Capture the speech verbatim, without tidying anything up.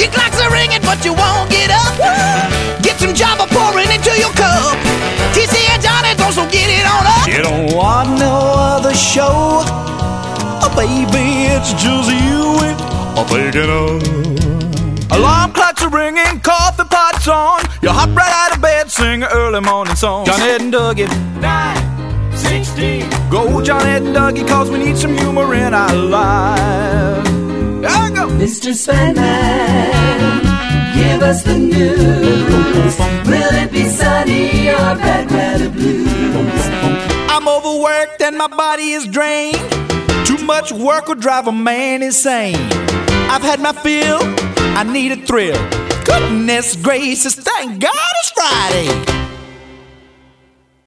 Your clocks are ringing, but you won't get up. Get some Java pouring into your cup. T C and Johnny don't so get it on up. You don't want no other show. Oh, baby, it's just you and I'm thinking of. Alarm clocks are ringing, coffee pots on. You hop right out of bed, sing an early morning song. John Ed and Dougie, nine sixteen. Go John Ed and Dougie, cause we need some humor in our lives. There I go. Mister Sandman, give us the news. Will it be sunny or bad weather blues? I'm overworked and my body is drained. Too much work will drive a man insane. I've had my fill, I need a thrill. Goodness gracious, thank God it's Friday.